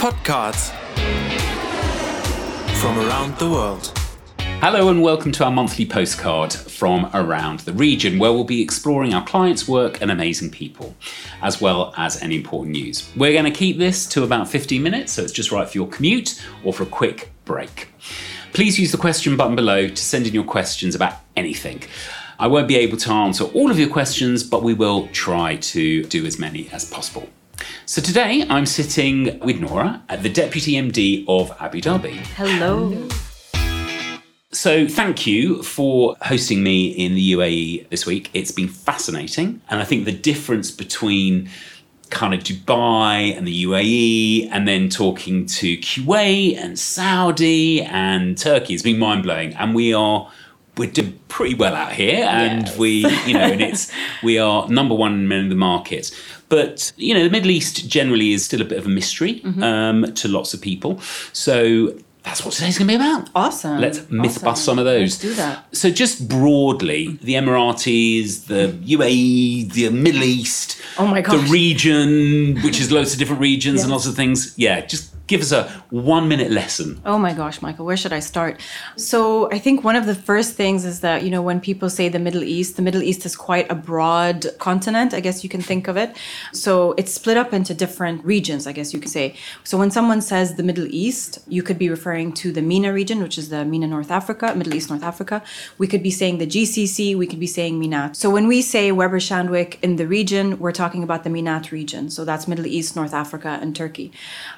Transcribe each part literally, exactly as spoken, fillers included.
Podcasts from around the world. Hello and welcome to our monthly postcard from around the region, where we'll be exploring our clients' work and amazing people, as well as any important news. We're going to keep this to about fifteen minutes, so it's just right for your commute or for a quick break. Please use the question button below to send in your questions about anything. I won't be able to answer all of your questions, but we will try to do as many as possible. So today I'm sitting with Nora, the Deputy M D of Abu Dhabi. Hello. So thank you for hosting me in the U A E this week. It's been fascinating. And I think the difference between kind of Dubai and the U A E and then talking to Kuwait and Saudi and Turkey has been mind-blowing. And we are we're doing pretty well out here, and yes. we, you know, and it's we are number one in many of the markets. But, you know, the Middle East generally is still a bit of a mystery mm-hmm. um, to lots of people. So that's what today's going to be about. Awesome. Let's myth awesome. bust some of those. Let's do that. So just broadly, the Emiratis, the U A E, the Middle East, oh my gosh. the region, which is loads of different regions yes. and lots of things. Yeah, just give us a one minute lesson. Oh my gosh, Michael, where should I start? So I think one of the first things is that, you know, when people say the Middle East, the Middle East is quite a broad continent, I guess you can think of it. So it's split up into different regions, I guess you could say. So when someone says the Middle East, you could be referring to the MENA region, which is the MENA North Africa, Middle East North Africa. We could be saying the G C C, we could be saying MENAT. So when we say Weber Shandwick in the region, we're talking about the MENAT region. So that's Middle East, North Africa, and Turkey.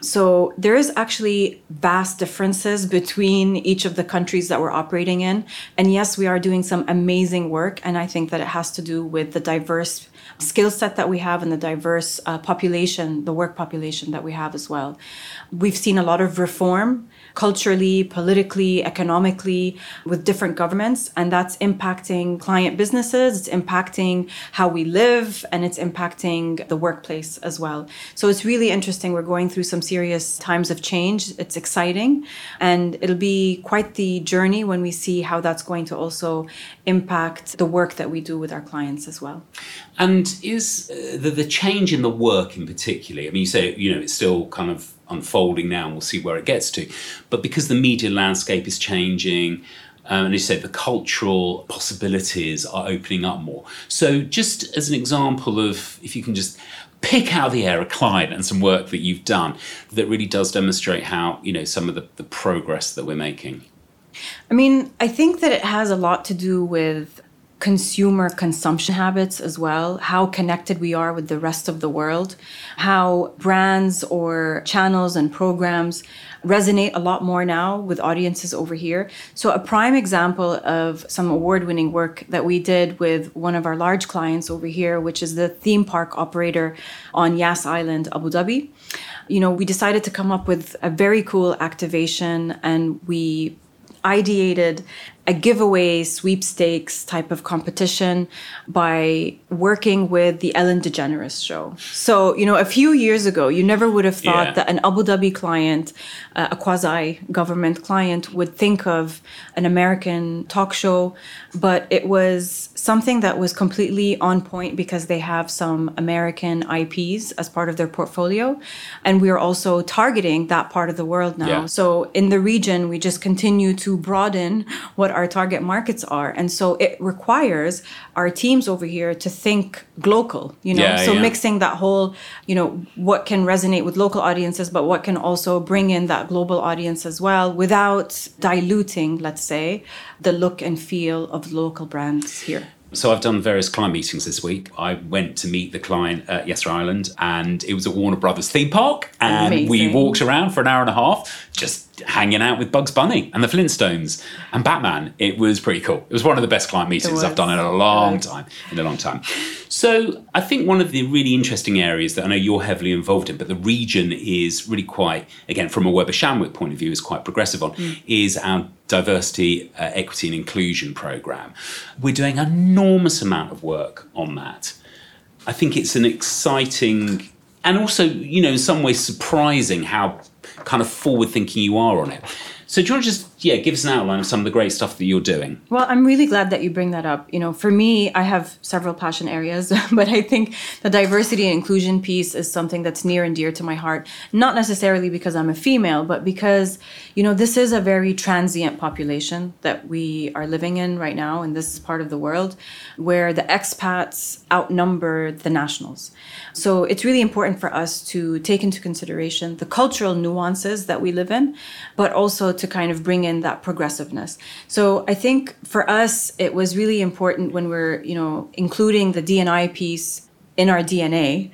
So there is actually vast differences between each of the countries that we're operating in. And yes, we are doing some amazing work. And I think that it has to do with the diverse skill set that we have and the diverse uh, population, the work population that we have as well. We've seen a lot of reform culturally, politically, economically with different governments, and that's impacting client businesses, it's impacting how we live, and it's impacting the workplace as well. So it's really interesting. We're going through some serious times of change. It's exciting, and it'll be quite the journey when we see how that's going to also impact the work that we do with our clients as well. And is uh, the, the change in the work in particular, I mean, you say, you know, it's still kind of unfolding now and we'll see where it gets to, but because the media landscape is changing, um, and as you said, the cultural possibilities are opening up more. So just as an example of, if you can just pick out of the air a client and some work that you've done that really does demonstrate how, you know, some of the, the progress that we're making. I mean, I think that it has a lot to do with consumer consumption habits as well, how connected we are with the rest of the world, how brands or channels and programs resonate a lot more now with audiences over here. So a prime example of some award-winning work that we did with one of our large clients over here, which is the theme park operator on Yas Island, Abu Dhabi. You know, we decided to come up with a very cool activation, and we ideated a giveaway sweepstakes type of competition by working with the Ellen DeGeneres show. So, you know, a few years ago, you never would have thought yeah. that an Abu Dhabi client, uh, a quasi-government client, would think of an American talk show. But it was something that was completely on point because they have some American I Ps as part of their portfolio. And we are also targeting that part of the world now. Yeah. So in the region, we just continue to broaden what our target markets are. And so it requires our teams over here to think global, you know, yeah, so yeah. mixing that whole, you know, what can resonate with local audiences, but what can also bring in that global audience as well without diluting, let's say, the look and feel of local brands here. So I've done various client meetings this week. I went to meet the client at Yasser Island, and it was at Warner Brothers theme park. And Amazing. We walked around for an hour and a half, just hanging out with Bugs Bunny and the Flintstones and Batman. It was pretty cool. It was one of the best client meetings I've done in a long time, in a long time. So I think one of the really interesting areas that I know you're heavily involved in, but the region is really quite, again, from a Weber Shandwick point of view, is quite progressive on, mm. is our diversity, uh, equity and inclusion program. We're doing an enormous amount of work on that. I think it's an exciting and also, you know, in some ways surprising how kind of forward thinking you are on it. So do you want to just, yeah, give us an outline of some of the great stuff that you're doing? Well, I'm really glad that you bring that up. You know, for me, I have several passion areas, but I think the diversity and inclusion piece is something that's near and dear to my heart. Not necessarily because I'm a female, but because, you know, this is a very transient population that we are living in right now in this part of the world, where the expats outnumber the nationals. So it's really important for us to take into consideration the cultural nuances that we live in, but also to kind of bring in that progressiveness. So I think for us, it was really important when we're, you know, including the D and I piece in our D N A.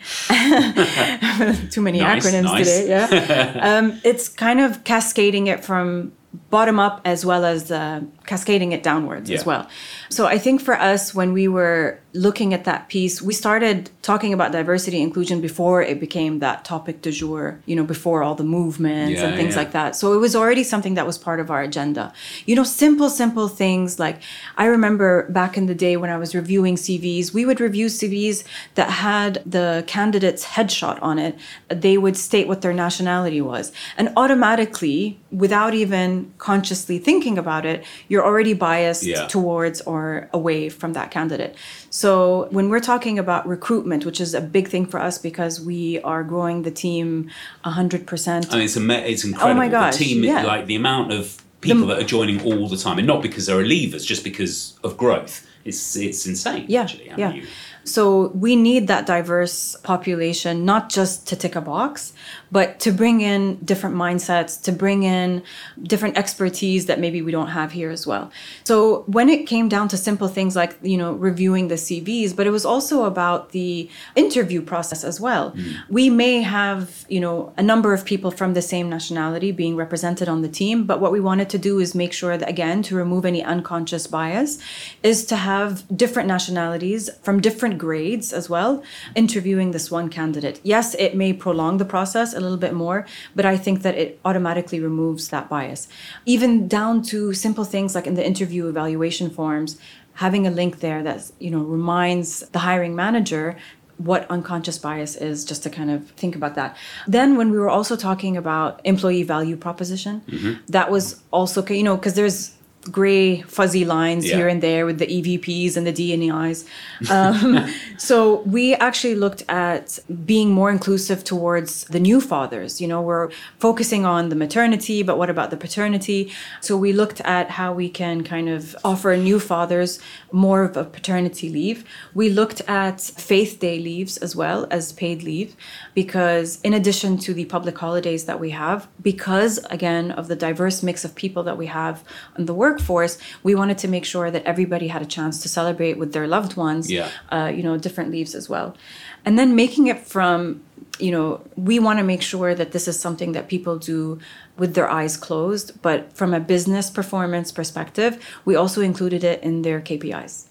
Too many nice, acronyms nice. today, yeah. um, it's kind of cascading it from bottom up as well as uh, cascading it downwards yeah. as well. So I think for us, when we were looking at that piece, we started talking about diversity and inclusion before it became that topic du jour, you know, before all the movements yeah, and things yeah. like that. So it was already something that was part of our agenda. You know, simple, simple things like, I remember back in the day when I was reviewing C Vs, we would review C Vs that had the candidate's headshot on it. They would state what their nationality was. And automatically, without even consciously thinking about it, you're already biased yeah. towards or away from that candidate. So when we're talking about recruitment, which is a big thing for us because we are growing the team one hundred percent. I mean, it's, ama- it's incredible. Oh my gosh, the team, yeah. like the amount of people the, that are joining all the time, and not because they're leavers, just because of growth. It's it's insane, yeah, actually. I yeah. mean, you, So we need that diverse population, not just to tick a box, but to bring in different mindsets, to bring in different expertise that maybe we don't have here as well. So when it came down to simple things like, you know, reviewing the C Vs, but it was also about the interview process as well. Mm. We may have, you know, a number of people from the same nationality being represented on the team, but what we wanted to do is make sure that, again, to remove any unconscious bias, is to have different nationalities from different grades as well, interviewing this one candidate. Yes, it may prolong the process a little bit more, but I think that it automatically removes that bias. Even down to simple things like in the interview evaluation forms, having a link there that, you know, reminds the hiring manager what unconscious bias is, just to kind of think about that. Then when we were also talking about employee value proposition, mm-hmm. that was also, you know, because there's gray fuzzy lines yeah. here and there with the E V Ps and the D and Is. Um, so we actually looked at being more inclusive towards the new fathers. You know, we're focusing on the maternity, but what about the paternity? So we looked at how we can kind of offer new fathers more of a paternity leave. We looked at faith day leaves as well as paid leave, because in addition to the public holidays that we have, because again of the diverse mix of people that we have in the work workforce, we wanted to make sure that everybody had a chance to celebrate with their loved ones, yeah. uh, you know, different leaves as well. And then making it from, you know, we want to make sure that this is something that people do with their eyes closed, but from a business performance perspective, we also included it in their K P Is.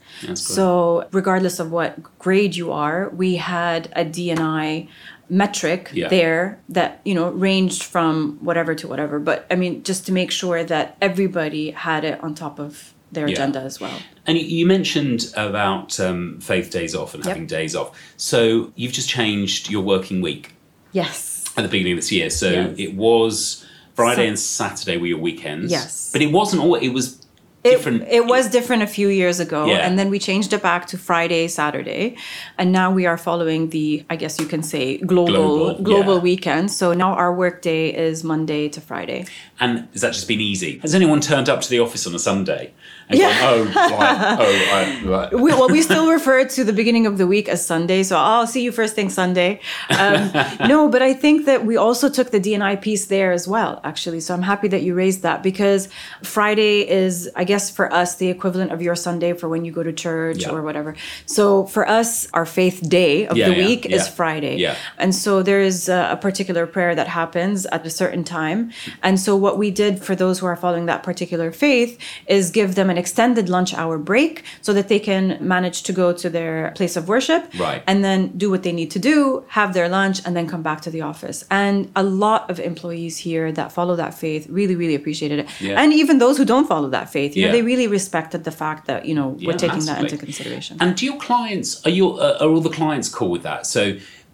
So regardless of what grade you are, we had a D and I metric yeah. there that, you know, ranged from whatever to whatever. But I mean, just to make sure that everybody had it on top of their yeah. agenda as well. And you mentioned about um, faith days off and having yep. days off. So you've just changed your working week. Yes. At the beginning of this year. So yes. it was Friday so, and Saturday were your weekends. Yes. But it wasn't all, it was different. It, it was different a few years ago. Yeah. And then we changed it back to Friday, Saturday. And now we are following the, I guess you can say, global global, global yeah. weekend. So now our work day is Monday to Friday. And has that just been easy? Has anyone turned up to the office on a Sunday? And yeah. gone, oh, right, oh, right, right. We, well, we still refer to the beginning of the week as Sunday. So I'll see you first thing Sunday. Um, no, but I think that we also took the D and I piece there as well, actually. So I'm happy that you raised that, because Friday is, I guess, for us, the equivalent of your Sunday for when you go to church yeah. or whatever. So for us, our faith day of yeah, the yeah, week yeah. is Friday. Yeah. And so there is a, a particular prayer that happens at a certain time. And so what we did for those who are following that particular faith is give them an extended lunch hour break so that they can manage to go to their place of worship right. and then do what they need to do, have their lunch, and then come back to the office. And a lot of employees here that follow that faith really, really appreciated it. Yeah. And even those who don't follow that faith, you yeah. know, they really respected the fact that, you know, yeah, we're taking massively. that into consideration. And do your clients, are your uh, are all the clients cool with that? So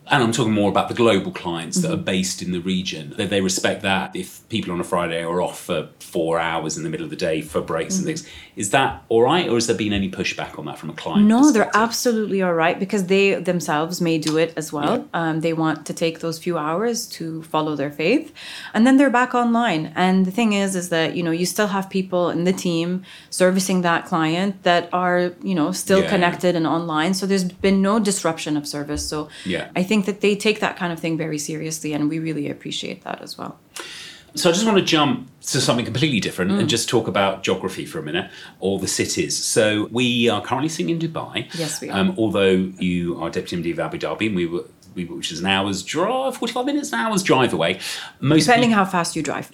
And I'm talking more about the global clients mm-hmm. that are based in the region. They, they respect that if people on a Friday are off for four hours in the middle of the day for breaks mm-hmm. and things. Is that all right, or has there been any pushback on that from a client No, they're absolutely all right, because they themselves may do it as well. Yeah. Um, they want to take those few hours to follow their faith, and then they're back online. And the thing is, is that, you know, you still have people in the team servicing that client that are, you know, still yeah. connected and online. So there's been no disruption of service. So yeah. I think that they take that kind of thing very seriously, and we really appreciate that as well. So I just want to jump to something completely different mm. and just talk about geography for a minute, or the cities. So we are currently sitting in Dubai. Yes, we are. Um, although you are Deputy M D of Abu Dhabi, and we were, we, which is an hour's drive, forty-five minutes, an hour's drive away. Most Depending people, how fast you drive.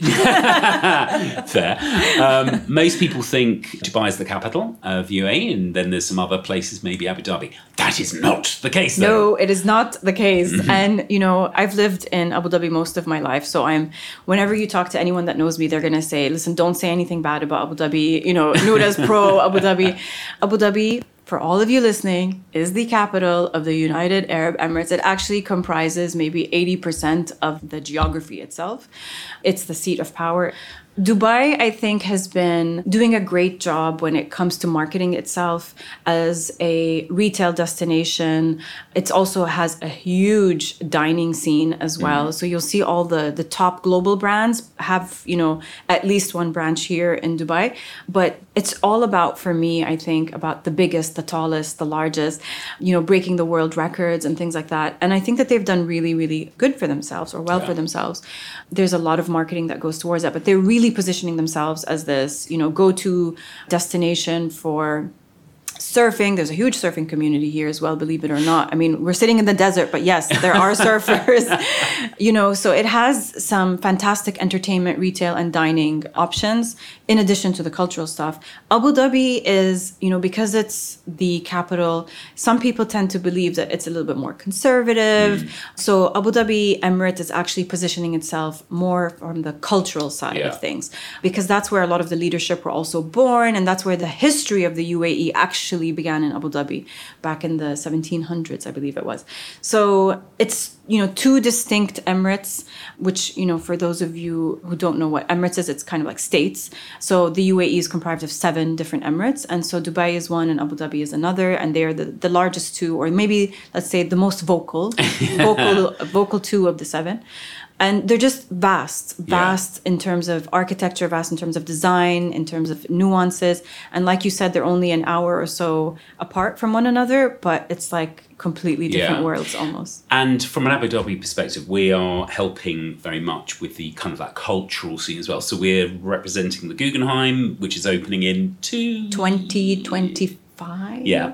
Fair. Um, most people think Dubai is the capital of U A E, and then there's some other places, maybe Abu Dhabi. That is not the case, though. No, it is not the case. Mm-hmm. And, you know, I've lived in Abu Dhabi most of my life. So I'm, whenever you talk to anyone that knows me, they're going to say, listen, don't say anything bad about Abu Dhabi. You know, Noura's pro Abu Dhabi. Abu Dhabi, for all of you listening, is the capital of the United Arab Emirates. It actually comprises maybe eighty percent of the geography itself. It's the seat of power. Dubai, I think, has been doing a great job when it comes to marketing itself as a retail destination. It also has a huge dining scene as well. Mm-hmm. So you'll see all the, the top global brands have, you know, at least one branch here in Dubai. But it's all about, for me, I think, about the biggest, the tallest, the largest, you know, breaking the world records and things like that. And I think that they've done really, really good for themselves, or well yeah. for themselves. There's a lot of marketing that goes towards that, but they're really positioning themselves as this, you know, go-to destination for surfing. There's a huge surfing community here as well, believe it or not. I mean, we're sitting in the desert, but yes, there are surfers, you know, so it has some fantastic entertainment, retail, and dining options in addition to the cultural stuff. Abu Dhabi is, you know, because it's the capital, some people tend to believe that it's a little bit more conservative. Mm. So Abu Dhabi Emirates is actually positioning itself more from the cultural side yeah. of things, because that's where a lot of the leadership were also born, and that's where the history of the U A E actually Actually began in Abu Dhabi back in the seventeen hundreds, I believe it was. So it's, you know, two distinct emirates, which, you know, for those of you who don't know what emirates is, it's kind of like states. So the U A E is comprised of seven different emirates. And so Dubai is one and Abu Dhabi is another. And they're the, the largest two, or maybe, let's say, the most vocal, vocal, vocal two of the seven. And they're just vast, vast yeah. in terms of architecture, vast in terms of design, in terms of nuances. And like you said, they're only an hour or so apart from one another, but it's like completely different yeah. worlds almost. And from an Abu Dhabi perspective, we are helping very much with the kind of that cultural scene as well. So we're representing the Guggenheim, which is opening in two... twenty twenty-five Yeah.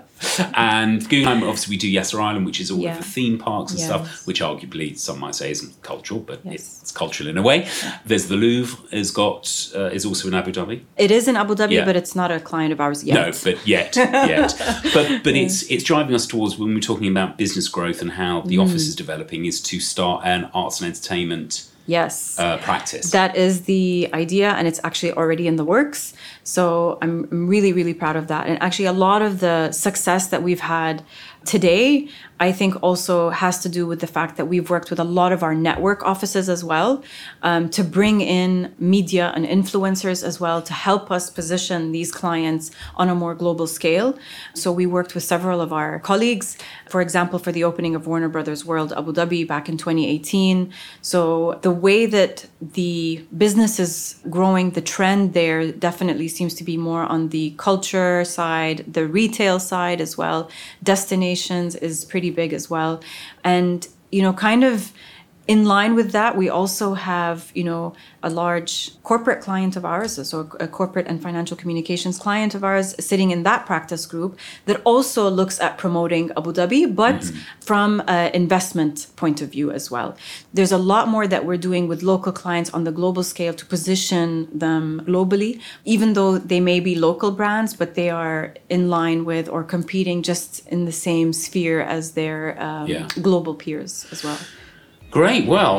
And Guggenheim, obviously we do Yasser Island, which is all yeah. of the theme parks and yes. stuff, which arguably some might say isn't cultural, but yes. it's, it's cultural in a way. Yeah. There's the Louvre, is got uh, is also in Abu Dhabi. It is in Abu Dhabi, yeah. but it's not a client of ours yet. No, but yet, yet. But but yeah. it's it's driving us towards, when we're talking about business growth and how the mm. office is developing, is to start an arts and entertainment Yes. Uh, practice. That is the idea, and it's actually already in the works. So I'm really, really proud of that. And actually, a lot of the success that we've had today, I think also has to do with the fact that we've worked with a lot of our network offices as well, um, to bring in media and influencers as well to help us position these clients on a more global scale. So we worked with several of our colleagues, for example, for the opening of Warner Brothers World Abu Dhabi back in twenty eighteen. So the way that the business is growing, the trend there definitely seems to be more on the culture side, the retail side as well. Destinations is pretty big as well. And, you know, kind of in line with that, we also have, you know, a large corporate client of ours, so a corporate and financial communications client of ours sitting in that practice group that also looks at promoting Abu Dhabi, but mm-hmm. from an investment point of view as well. There's a lot more that we're doing with local clients on the global scale to position them globally, even though they may be local brands, but they are in line with or competing just in the same sphere as their um, yeah. global peers as well. Great. Well,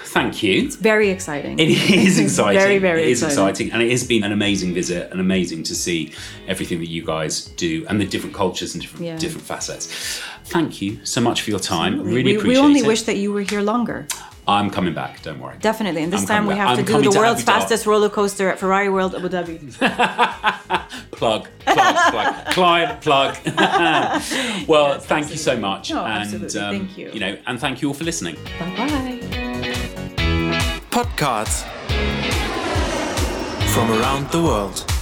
thank you. It's very exciting. It is exciting. very, very It is exciting. exciting. And it has been an amazing visit and amazing to see everything that you guys do and the different cultures and different, Yeah. different facets. Thank you so much for your time. Really we, appreciate it. we only wish that you were here longer. I'm coming back, don't worry. Definitely. And this I'm time we coming have back. to I'm do the coming to world's Abu Dhabi. fastest roller coaster at Ferrari World Abu Dhabi. Plug, plug, plug. Client, plug. Well, Yes, thank you so much. No, and absolutely. um, Thank you. You know, and thank you all for listening. Bye-bye. Podcasts from around the world.